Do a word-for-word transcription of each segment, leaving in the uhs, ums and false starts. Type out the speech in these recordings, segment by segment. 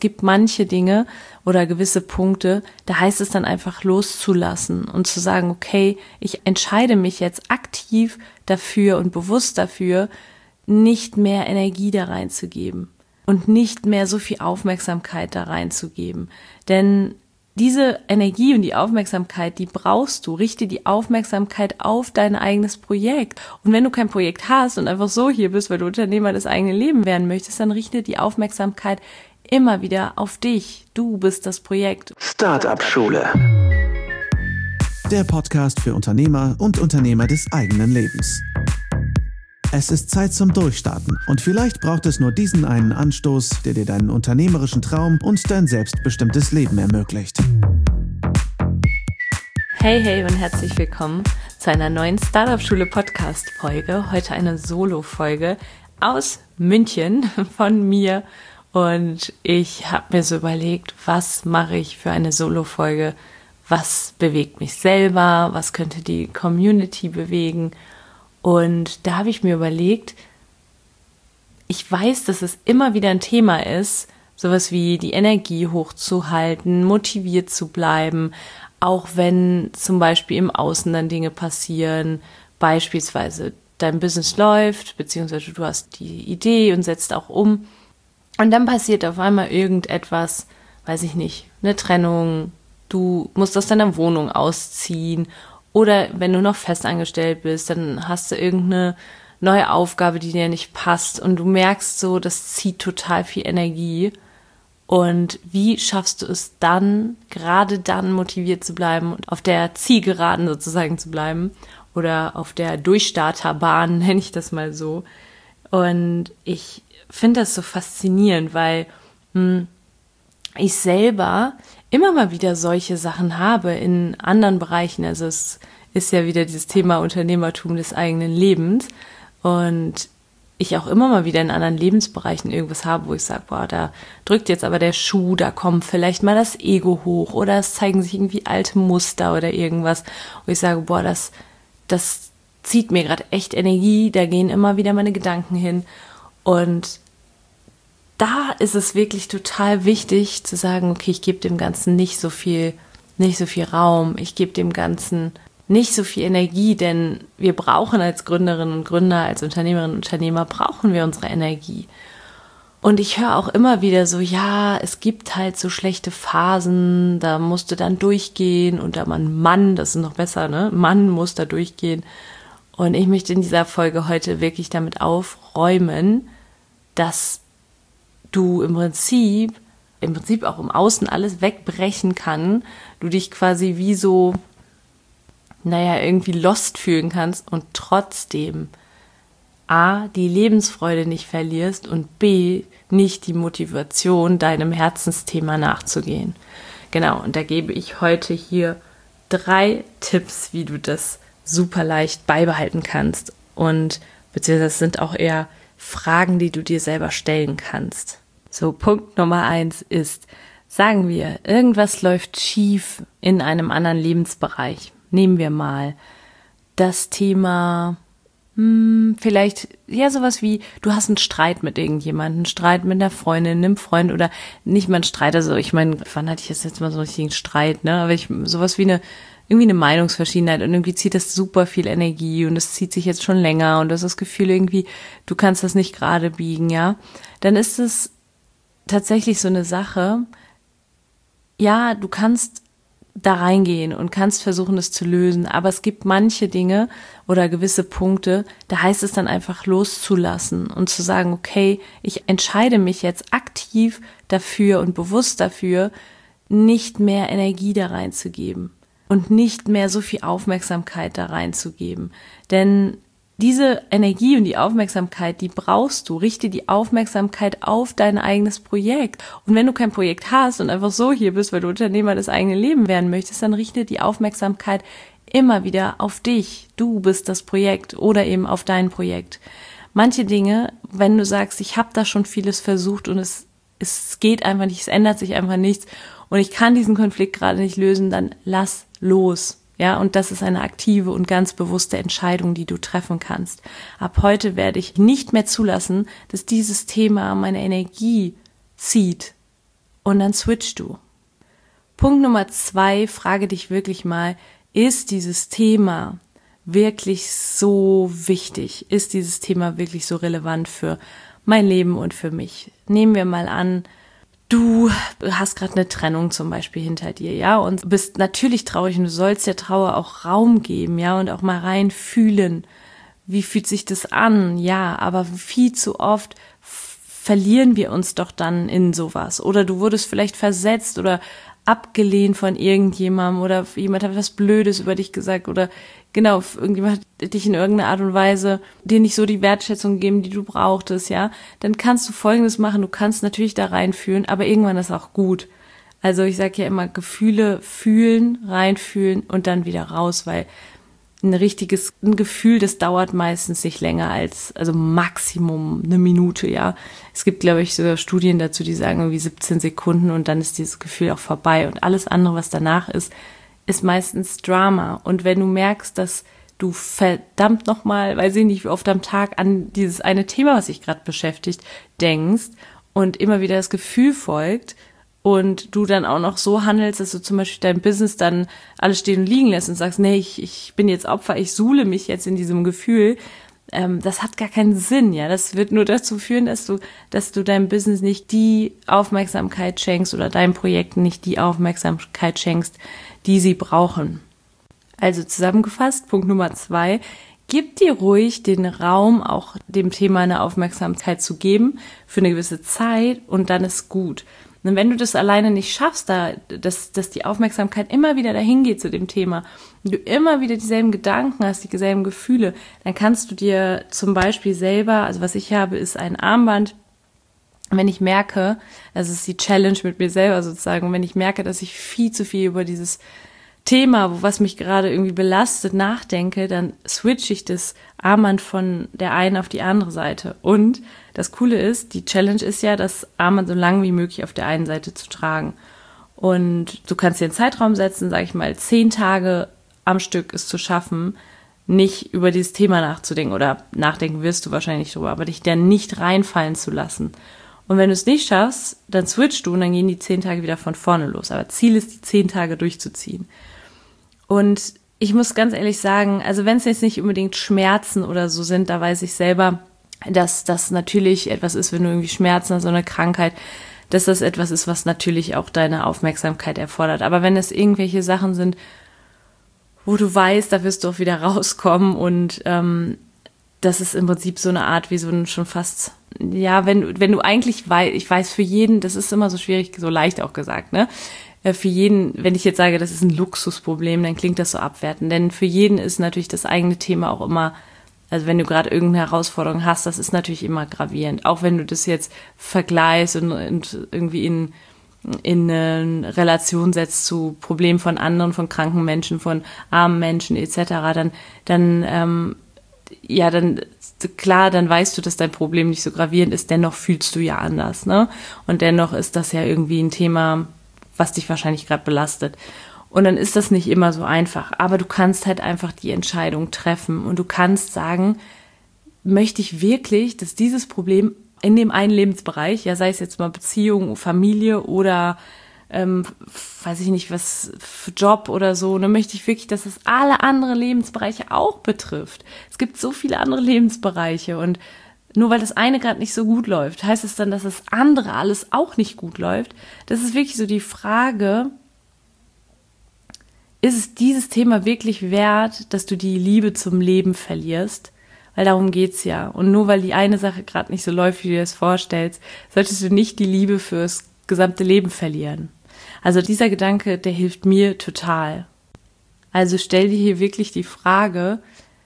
gibt manche Dinge oder gewisse Punkte, da heißt es dann einfach loszulassen und zu sagen, okay, ich entscheide mich jetzt aktiv dafür und bewusst dafür, nicht mehr Energie da reinzugeben und nicht mehr so viel Aufmerksamkeit da reinzugeben. Denn diese Energie und die Aufmerksamkeit, die brauchst du. Richte die Aufmerksamkeit auf dein eigenes Projekt. Und wenn du kein Projekt hast und einfach so hier bist, weil du Unternehmer des eigenen Lebens werden möchtest, dann richte die Aufmerksamkeit immer wieder auf dich. Du bist das Projekt. Start-up-Schule. Der Podcast für Unternehmer und Unternehmer des eigenen Lebens. Es ist Zeit zum Durchstarten und vielleicht braucht es nur diesen einen Anstoß, der dir deinen unternehmerischen Traum und dein selbstbestimmtes Leben ermöglicht. Hey, hey und herzlich willkommen zu einer neuen Startup-Schule-Podcast-Folge. Heute eine Solo-Folge aus München von mir. Und ich habe mir so überlegt, was mache ich für eine Solo-Folge? Was bewegt mich selber? Was könnte die Community bewegen? Und da habe ich mir überlegt, ich weiß, dass es immer wieder ein Thema ist, sowas wie die Energie hochzuhalten, motiviert zu bleiben, auch wenn zum Beispiel im Außen dann Dinge passieren, beispielsweise dein Business läuft, beziehungsweise du hast die Idee und setzt auch um und dann passiert auf einmal irgendetwas, weiß ich nicht, eine Trennung, du musst aus deiner Wohnung ausziehen. Oder wenn du noch festangestellt bist, dann hast du irgendeine neue Aufgabe, die dir nicht passt und du merkst so, das zieht total viel Energie. Und wie schaffst du es dann, gerade dann motiviert zu bleiben und auf der Zielgeraden sozusagen zu bleiben oder auf der Durchstarterbahn, nenne ich das mal so. Und ich finde das so faszinierend, weil hm, ich selber immer mal wieder solche Sachen habe in anderen Bereichen. Also es ist ja wieder dieses Thema Unternehmertum des eigenen Lebens und ich auch immer mal wieder in anderen Lebensbereichen irgendwas habe, wo ich sage, boah, da drückt jetzt aber der Schuh, da kommt vielleicht mal das Ego hoch oder es zeigen sich irgendwie alte Muster oder irgendwas, wo ich sage, boah, das, das zieht mir gerade echt Energie, da gehen immer wieder meine Gedanken hin und da ist es wirklich total wichtig zu sagen, okay, ich gebe dem Ganzen nicht so viel, nicht so viel Raum, ich gebe dem Ganzen nicht so viel Energie, denn wir brauchen als Gründerinnen und Gründer, als Unternehmerinnen und Unternehmer, brauchen wir unsere Energie. Und ich höre auch immer wieder so, ja, es gibt halt so schlechte Phasen, da musst du dann durchgehen und da man Mann, das ist noch besser, ne? Mann muss da durchgehen. Und ich möchte in dieser Folge heute wirklich damit aufräumen, dass du im Prinzip, im Prinzip auch im Außen alles wegbrechen kann, du dich quasi wie so, naja, irgendwie lost fühlen kannst und trotzdem A, die Lebensfreude nicht verlierst und B, nicht die Motivation, deinem Herzensthema nachzugehen. Genau, und da gebe ich heute hier drei Tipps, wie du das super leicht beibehalten kannst und beziehungsweise es sind auch eher Fragen, die du dir selber stellen kannst. So, Punkt Nummer eins ist, sagen wir, irgendwas läuft schief in einem anderen Lebensbereich. Nehmen wir mal das Thema, hm, vielleicht, ja, sowas wie, du hast einen Streit mit irgendjemandem, einen Streit mit einer Freundin, einem Freund oder nicht mal einen Streit, also ich meine, wann hatte ich jetzt, jetzt mal so einen richtigen Streit, ne, aber ich, sowas wie eine, irgendwie eine Meinungsverschiedenheit und irgendwie zieht das super viel Energie und es zieht sich jetzt schon länger und du hast das Gefühl irgendwie, du kannst das nicht gerade biegen, ja, dann ist es tatsächlich so eine Sache, ja, du kannst da reingehen und kannst versuchen, das zu lösen, aber es gibt manche Dinge oder gewisse Punkte, da heißt es dann einfach loszulassen und zu sagen, okay, ich entscheide mich jetzt aktiv dafür und bewusst dafür, nicht mehr Energie da reinzugeben und nicht mehr so viel Aufmerksamkeit da reinzugeben, denn diese Energie und die Aufmerksamkeit, die brauchst du. Richte die Aufmerksamkeit auf dein eigenes Projekt. Und wenn du kein Projekt hast und einfach so hier bist, weil du Unternehmer des eigenen Lebens werden möchtest, dann richte die Aufmerksamkeit immer wieder auf dich. Du bist das Projekt oder eben auf dein Projekt. Manche Dinge, wenn du sagst, ich habe da schon vieles versucht und es, es geht einfach nicht, es ändert sich einfach nichts und ich kann diesen Konflikt gerade nicht lösen, dann lass los. Ja, und das ist eine aktive und ganz bewusste Entscheidung, die du treffen kannst. Ab heute werde ich nicht mehr zulassen, dass dieses Thema meine Energie zieht und dann switch du. Punkt Nummer zwei, frage dich wirklich mal, ist dieses Thema wirklich so wichtig? Ist dieses Thema wirklich so relevant für mein Leben und für mich? Nehmen wir mal an, du hast gerade eine Trennung zum Beispiel hinter dir, ja, und bist natürlich traurig und du sollst der Trauer auch Raum geben, ja, und auch mal rein fühlen. Wie fühlt sich das an? Ja, aber viel zu oft verlieren wir uns doch dann in sowas. Oder du wurdest vielleicht versetzt oder abgelehnt von irgendjemandem oder jemand hat was Blödes über dich gesagt oder genau, irgendjemand hat dich in irgendeiner Art und Weise dir nicht so die Wertschätzung gegeben, die du brauchtest, ja, dann kannst du Folgendes machen, du kannst natürlich da reinfühlen, aber irgendwann ist auch gut. Also ich sage ja immer, Gefühle fühlen, reinfühlen und dann wieder raus, weil ein richtiges ein Gefühl, das dauert meistens nicht länger als, also Maximum eine Minute, ja. Es gibt, glaube ich, sogar Studien dazu, die sagen irgendwie siebzehn Sekunden und dann ist dieses Gefühl auch vorbei und alles andere, was danach ist, ist meistens Drama. Und wenn du merkst, dass du verdammt nochmal, weiß ich nicht, wie oft am Tag an dieses eine Thema, was dich gerade beschäftigt, denkst und immer wieder das Gefühl folgt, und du dann auch noch so handelst, dass du zum Beispiel dein Business dann alles stehen und liegen lässt und sagst, nee, ich, ich bin jetzt Opfer, ich suhle mich jetzt in diesem Gefühl, ähm, das hat gar keinen Sinn, ja. Das wird nur dazu führen, dass du, dass du deinem Business nicht die Aufmerksamkeit schenkst oder deinen Projekten nicht die Aufmerksamkeit schenkst, die sie brauchen. Also zusammengefasst, Punkt Nummer zwei, gib dir ruhig den Raum, auch dem Thema eine Aufmerksamkeit zu geben, für eine gewisse Zeit und dann ist gut. Und wenn du das alleine nicht schaffst, da, dass, dass die Aufmerksamkeit immer wieder dahin geht zu dem Thema, und du immer wieder dieselben Gedanken hast, dieselben Gefühle, dann kannst du dir zum Beispiel selber, also was ich habe, ist ein Armband, wenn ich merke, das ist die Challenge mit mir selber sozusagen, wenn ich merke, dass ich viel zu viel über dieses Thema, was mich gerade irgendwie belastet, nachdenke, dann switche ich das Armband von der einen auf die andere Seite. Und das Coole ist, die Challenge ist ja, das Armband so lang wie möglich auf der einen Seite zu tragen. Und du kannst dir einen Zeitraum setzen, sage ich mal, zehn Tage am Stück es zu schaffen, nicht über dieses Thema nachzudenken. Oder nachdenken wirst du wahrscheinlich drüber, aber dich dann nicht reinfallen zu lassen. Und wenn du es nicht schaffst, dann switchst du und dann gehen die zehn Tage wieder von vorne los. Aber Ziel ist, die zehn Tage durchzuziehen. Und ich muss ganz ehrlich sagen, also wenn es jetzt nicht unbedingt Schmerzen oder so sind, da weiß ich selber, dass das natürlich etwas ist, wenn du irgendwie Schmerzen hast, so eine Krankheit, dass das etwas ist, was natürlich auch deine Aufmerksamkeit erfordert. Aber wenn es irgendwelche Sachen sind, wo du weißt, da wirst du auch wieder rauskommen und ähm, das ist im Prinzip so eine Art wie so ein schon fast, ja, wenn, wenn du eigentlich weißt, ich weiß für jeden, das ist immer so schwierig, so leicht auch gesagt, ne? Für jeden, wenn ich jetzt sage, das ist ein Luxusproblem, dann klingt das so abwertend. Denn für jeden ist natürlich das eigene Thema auch immer, also wenn du gerade irgendeine Herausforderung hast, das ist natürlich immer gravierend. Auch wenn du das jetzt vergleichst und, und irgendwie in, in eine Relation setzt zu Problemen von anderen, von kranken Menschen, von armen Menschen et cetera, dann, dann, ähm, ja, dann, klar, dann weißt du, dass dein Problem nicht so gravierend ist, dennoch fühlst du ja anders, ne? Und dennoch ist das ja irgendwie ein Thema, was dich wahrscheinlich gerade belastet. Und dann ist das nicht immer so einfach. Aber du kannst halt einfach die Entscheidung treffen. Und du kannst sagen, möchte ich wirklich, dass dieses Problem in dem einen Lebensbereich, ja sei es jetzt mal Beziehung, Familie oder ähm, weiß ich nicht, was für Job oder so, dann möchte ich wirklich, dass es alle anderen Lebensbereiche auch betrifft. Es gibt so viele andere Lebensbereiche und nur weil das eine gerade nicht so gut läuft, heißt es dann, dass das andere alles auch nicht gut läuft? Das ist wirklich so die Frage, ist es dieses Thema wirklich wert, dass du die Liebe zum Leben verlierst? Weil darum geht's ja. Und nur weil die eine Sache gerade nicht so läuft, wie du dir das vorstellst, solltest du nicht die Liebe fürs gesamte Leben verlieren. Also dieser Gedanke, der hilft mir total. Also stell dir hier wirklich die Frage,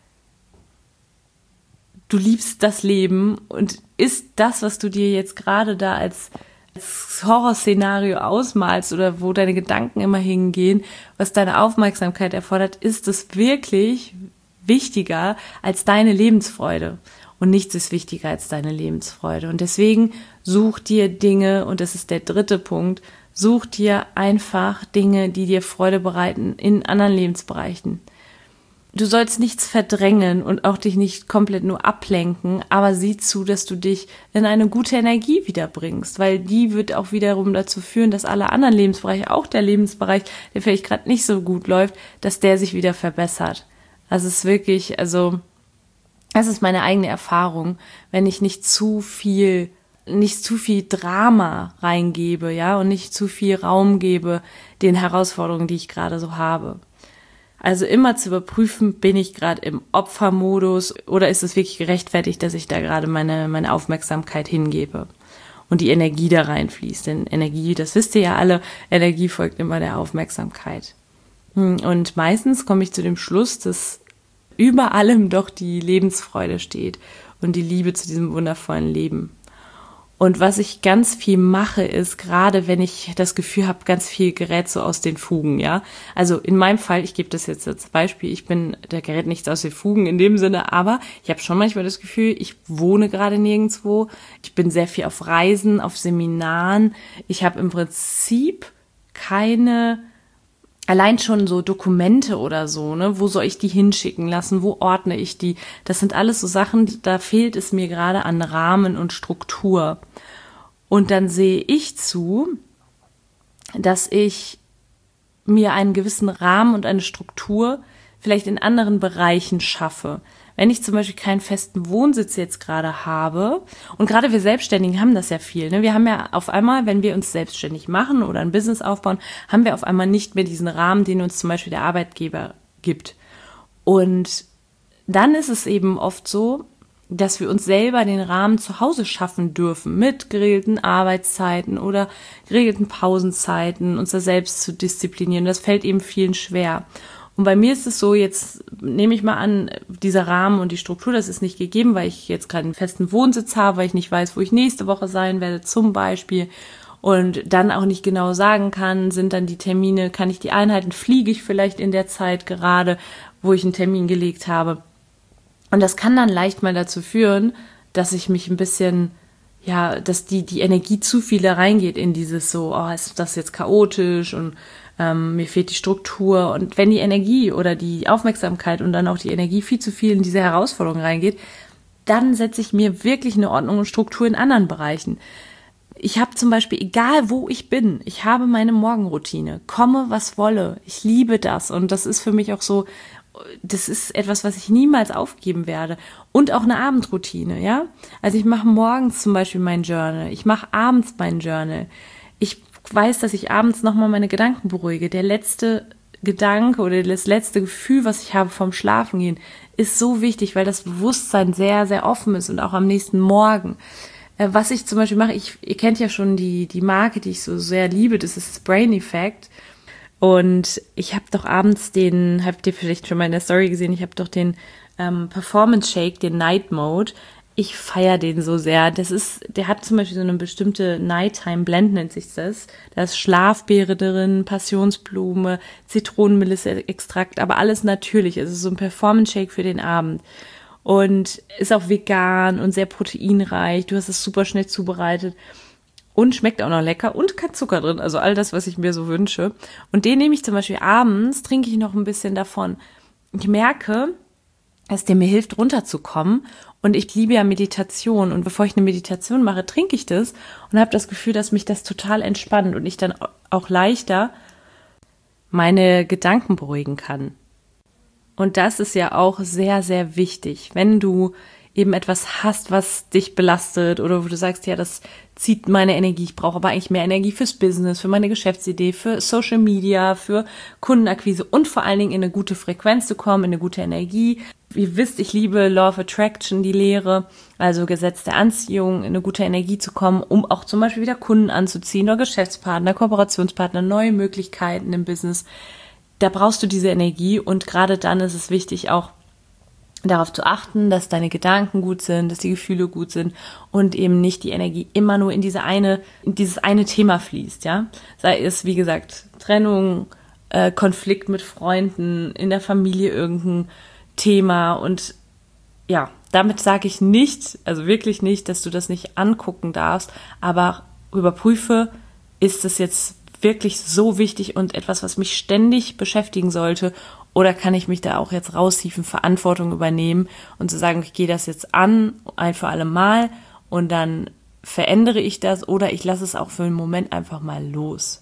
du liebst das Leben und ist das, was du dir jetzt gerade da als, als Horrorszenario ausmalst oder wo deine Gedanken immer hingehen, was deine Aufmerksamkeit erfordert, ist es wirklich wichtiger als deine Lebensfreude? Und nichts ist wichtiger als deine Lebensfreude. Und deswegen such dir Dinge, und das ist der dritte Punkt, such dir einfach Dinge, die dir Freude bereiten in anderen Lebensbereichen. du sollst nichts verdrängen und auch dich nicht komplett nur ablenken, aber sieh zu, dass du dich in eine gute Energie wiederbringst, weil die wird auch wiederum dazu führen, dass alle anderen Lebensbereiche, auch der Lebensbereich, der vielleicht gerade nicht so gut läuft, dass der sich wieder verbessert. Also es ist wirklich, also das ist meine eigene Erfahrung, wenn ich nicht zu viel, nicht zu viel Drama reingebe, ja, und nicht zu viel Raum gebe den Herausforderungen, die ich gerade so habe. Also immer zu überprüfen, bin ich gerade im Opfermodus oder ist es wirklich gerechtfertigt, dass ich da gerade meine, meine Aufmerksamkeit hingebe und die Energie da reinfließt. Denn Energie, das wisst ihr ja alle, Energie folgt immer der Aufmerksamkeit. Und meistens komme ich zu dem Schluss, dass über allem doch die Lebensfreude steht und die Liebe zu diesem wundervollen Leben. Und was ich ganz viel mache, ist, gerade wenn ich das Gefühl habe, ganz viel gerät so aus den Fugen, ja. Also in meinem Fall, ich gebe das jetzt als Beispiel, ich bin, da gerät nichts aus den Fugen in dem Sinne, aber ich habe schon manchmal das Gefühl, ich wohne gerade nirgendwo, ich bin sehr viel auf Reisen, auf Seminaren, ich habe im Prinzip keine, allein schon so Dokumente oder so, ne, wo soll ich die hinschicken lassen, wo ordne ich die? Das sind alles so Sachen, da fehlt es mir gerade an Rahmen und Struktur. Und dann sehe ich zu, dass ich mir einen gewissen Rahmen und eine Struktur vielleicht in anderen Bereichen schaffe. Wenn ich zum Beispiel keinen festen Wohnsitz jetzt gerade habe, und gerade wir Selbstständigen haben das ja viel, ne? Wir haben ja auf einmal, wenn wir uns selbstständig machen oder ein Business aufbauen, haben wir auf einmal nicht mehr diesen Rahmen, den uns zum Beispiel der Arbeitgeber gibt. Und dann ist es eben oft so, dass wir uns selber den Rahmen zu Hause schaffen dürfen, mit geregelten Arbeitszeiten oder geregelten Pausenzeiten, uns da selbst zu disziplinieren. Das fällt eben vielen schwer. Und bei mir ist es so, jetzt nehme ich mal an, dieser Rahmen und die Struktur, das ist nicht gegeben, weil ich jetzt gerade einen festen Wohnsitz habe, weil ich nicht weiß, wo ich nächste Woche sein werde, zum Beispiel. Und dann auch nicht genau sagen kann, sind dann die Termine, kann ich die einhalten, fliege ich vielleicht in der Zeit gerade, wo ich einen Termin gelegt habe. Und das kann dann leicht mal dazu führen, dass ich mich ein bisschen, ja, dass die, die Energie zu viel da reingeht in dieses so, oh, ist das jetzt chaotisch und Ähm, mir fehlt die Struktur. Und wenn die Energie oder die Aufmerksamkeit und dann auch die Energie viel zu viel in diese Herausforderung reingeht, dann setze ich mir wirklich eine Ordnung und Struktur in anderen Bereichen. Ich habe zum Beispiel, egal wo ich bin, ich habe meine Morgenroutine, komme was wolle. Ich liebe das und das ist für mich auch so, das ist etwas, was ich niemals aufgeben werde. Und auch eine Abendroutine, ja. Also ich mache morgens zum Beispiel mein Journal, ich mache abends mein Journal. Ich weiß, dass ich abends nochmal meine Gedanken beruhige. Der letzte Gedanke oder das letzte Gefühl, was ich habe vom Schlafengehen, ist so wichtig, weil das Bewusstsein sehr, sehr offen ist und auch am nächsten Morgen. Äh, was ich zum Beispiel mache, ich, ihr kennt ja schon die, die Marke, die ich so sehr liebe, das ist Brain Effect. Und ich habe doch abends den, habt ihr vielleicht schon mal in der Story gesehen, ich habe doch den ähm, Performance Shake, den Night Mode. Ich feiere den so sehr. Das ist, der hat zum Beispiel so eine bestimmte Nighttime Blend, nennt sich das. Da ist Schlafbeere drin, Passionsblume, Zitronenmelisse-Extrakt, aber alles natürlich. Es ist so ein Performance Shake für den Abend. Und ist auch vegan und sehr proteinreich. Du hast es super schnell zubereitet. Und schmeckt auch noch lecker und kein Zucker drin. Also all das, was ich mir so wünsche. Und den nehme ich zum Beispiel abends, trinke ich noch ein bisschen davon. Ich merke, dass der mir hilft, runterzukommen. Und ich liebe ja Meditation. Und bevor ich eine Meditation mache, trinke ich das und habe das Gefühl, dass mich das total entspannt und ich dann auch leichter meine Gedanken beruhigen kann. Und das ist ja auch sehr, sehr wichtig. Wenn du eben etwas hast, was dich belastet oder wo du sagst, ja, das zieht meine Energie, ich brauche aber eigentlich mehr Energie fürs Business, für meine Geschäftsidee, für Social Media, für Kundenakquise und vor allen Dingen in eine gute Frequenz zu kommen, in eine gute Energie. Ihr wisst, ich liebe Law of Attraction, die Lehre, also Gesetz der Anziehung, in eine gute Energie zu kommen, um auch zum Beispiel wieder Kunden anzuziehen oder Geschäftspartner, Kooperationspartner, neue Möglichkeiten im Business. Da brauchst du diese Energie und gerade dann ist es wichtig, auch darauf zu achten, dass deine Gedanken gut sind, dass die Gefühle gut sind und eben nicht die Energie immer nur in diese eine, in dieses eine Thema fließt, ja. Sei es, wie gesagt, Trennung, äh, Konflikt mit Freunden, in der Familie irgendein Thema und ja, damit sage ich nicht, also wirklich nicht, dass du das nicht angucken darfst, aber überprüfe, ist es jetzt wirklich so wichtig und etwas, was mich ständig beschäftigen sollte, Oder kann ich mich da auch jetzt raushieven, Verantwortung übernehmen und zu sagen, ich gehe das jetzt an, ein für alle Mal und dann verändere ich das oder ich lasse es auch für einen Moment einfach mal los.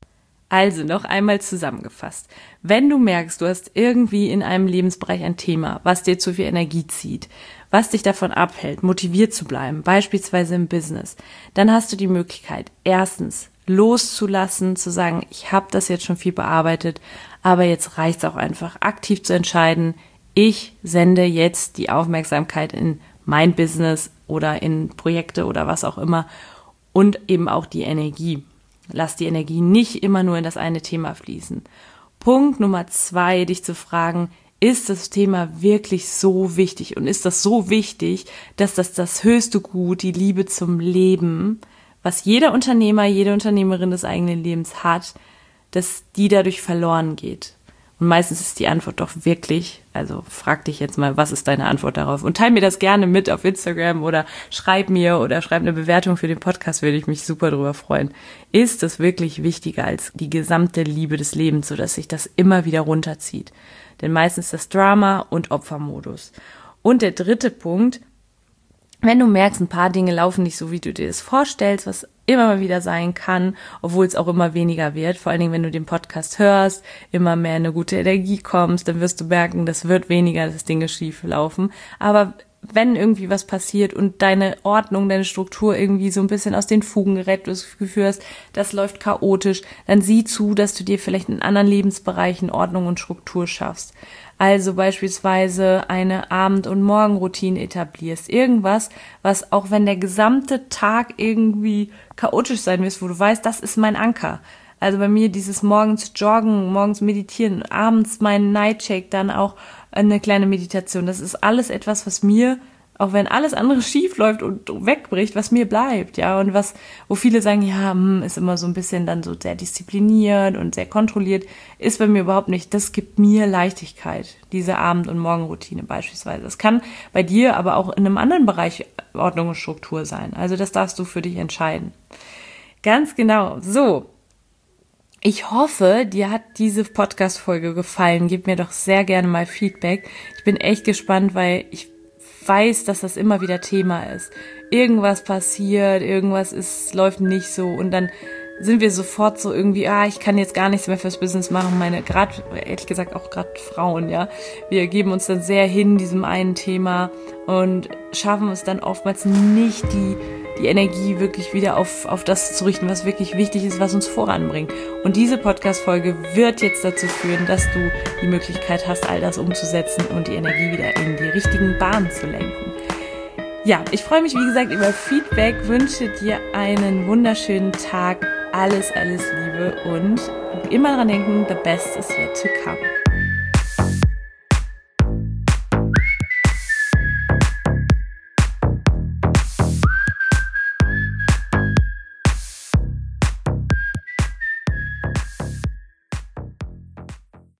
Also noch einmal zusammengefasst. Wenn du merkst, du hast irgendwie in einem Lebensbereich ein Thema, was dir zu viel Energie zieht, was dich davon abhält, motiviert zu bleiben, beispielsweise im Business, dann hast du die Möglichkeit, erstens loszulassen, zu sagen, ich habe das jetzt schon viel bearbeitet, aber jetzt reicht es auch einfach, aktiv zu entscheiden, ich sende jetzt die Aufmerksamkeit in mein Business oder in Projekte oder was auch immer und eben auch die Energie. Lass die Energie nicht immer nur in das eine Thema fließen. Punkt Nummer zwei, dich zu fragen, ist das Thema wirklich so wichtig und ist das so wichtig, dass das das höchste Gut, die Liebe zum Leben, was jeder Unternehmer, jede Unternehmerin des eigenen Lebens hat, dass die dadurch verloren geht. Und meistens ist die Antwort doch wirklich, also frag dich jetzt mal, was ist deine Antwort darauf? Und teil mir das gerne mit auf Instagram oder schreib mir oder schreib eine Bewertung für den Podcast, würde ich mich super drüber freuen. Ist das wirklich wichtiger als die gesamte Liebe des Lebens, sodass sich das immer wieder runterzieht? Denn meistens das Drama und Opfermodus. Und der dritte Punkt, wenn du merkst, ein paar Dinge laufen nicht so, wie du dir das vorstellst, was immer mal wieder sein kann, obwohl es auch immer weniger wird, vor allen Dingen, wenn du den Podcast hörst, immer mehr in eine gute Energie kommst, dann wirst du merken, das wird weniger, dass Dinge schief laufen. Aber wenn irgendwie was passiert und deine Ordnung, deine Struktur irgendwie so ein bisschen aus den Fugen gerät, du das Gefühl hast, das läuft chaotisch, dann sieh zu, dass du dir vielleicht in anderen Lebensbereichen Ordnung und Struktur schaffst. Also beispielsweise eine Abend- und Morgenroutine etablierst. Irgendwas, was auch wenn der gesamte Tag irgendwie chaotisch sein wird, wo du weißt, das ist mein Anker. Also bei mir dieses morgens joggen, morgens meditieren, abends mein Nightshake, dann auch eine kleine Meditation. Das ist alles etwas, was mir, auch wenn alles andere schief läuft und wegbricht, was mir bleibt, ja. Und was, wo viele sagen, ja, ist immer so ein bisschen dann so sehr diszipliniert und sehr kontrolliert, ist bei mir überhaupt nicht. Das gibt mir Leichtigkeit, diese Abend- und Morgenroutine beispielsweise. Das kann bei dir aber auch in einem anderen Bereich Ordnung und Struktur sein. Also das darfst du für dich entscheiden. Ganz genau. So. Ich hoffe, dir hat diese Podcast-Folge gefallen. Gib mir doch sehr gerne mal Feedback. Ich bin echt gespannt, weil ich weiß, dass das immer wieder Thema ist. Irgendwas passiert, irgendwas ist, läuft nicht so und dann sind wir sofort so irgendwie, ah, ich kann jetzt gar nichts mehr fürs Business machen. Meine, gerade, ehrlich gesagt, auch gerade Frauen, ja. Wir geben uns dann sehr hin diesem einen Thema und schaffen es dann oftmals nicht, die die Energie wirklich wieder auf, auf das zu richten, was wirklich wichtig ist, was uns voranbringt. Und diese Podcast-Folge wird jetzt dazu führen, dass du die Möglichkeit hast, all das umzusetzen und die Energie wieder in die richtigen Bahnen zu lenken. Ja, ich freue mich, wie gesagt, über Feedback, wünsche dir einen wunderschönen Tag, alles, alles Liebe und immer dran denken, the best is yet to come.